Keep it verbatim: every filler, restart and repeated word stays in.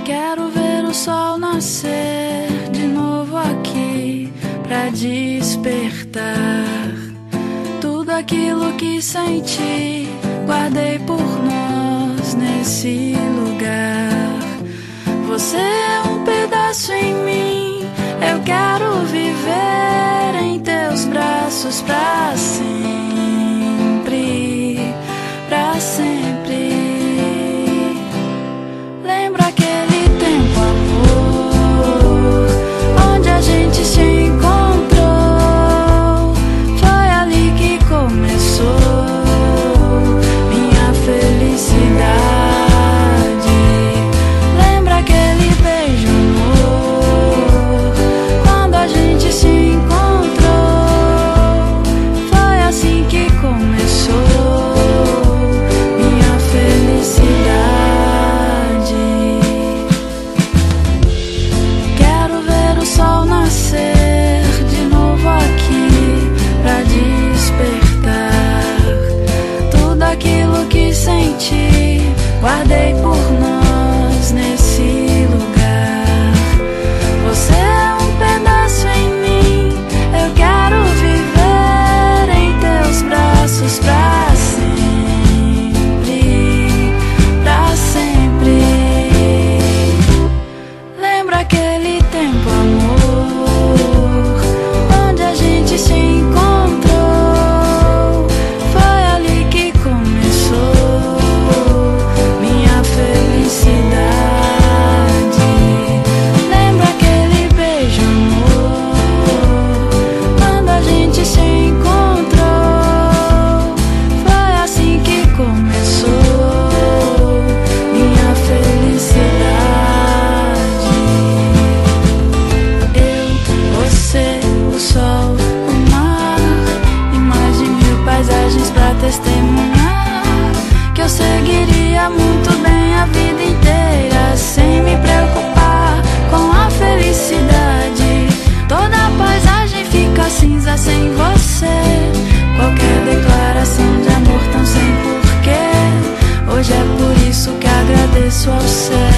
Quero ver o sol nascer de novo aqui pra despertar tudo aquilo que senti, guardei por nós nesse lugar. Você é um pedaço em mim, eu quero viver em teus braços pra sempre, pra sempre. Lembra aquele tempo, amor, onde a gente se encontrou? Foi ali que começou minha felicidade. Lembra aquele beijo, amor, quando a gente se encontrou? Foi assim que começou minha felicidade. Quero ver o sol nascer de novo aqui pra despertar tudo aquilo que senti, guardei por nós nesse lugar. Você é um pedaço em mim, eu quero viver em teus braços pra sempre, pra sempre. Lembra aquele tempo, amor, onde a gente se encontrou? Foi ali que começou minha felicidade. Lembra aquele beijo, amor, quando a gente se encontrou? Foi assim que começou minha felicidade. Eu, você, o sol, o mar e mais de mil paisagens pra testemunhar que eu seguiria muito bem a vida inteira sem me preocupar com a felicidade. Toda a paisagem fica cinza sem você, qualquer declaração de amor tão sem porquê. Hoje é por isso que agradeço ao céu.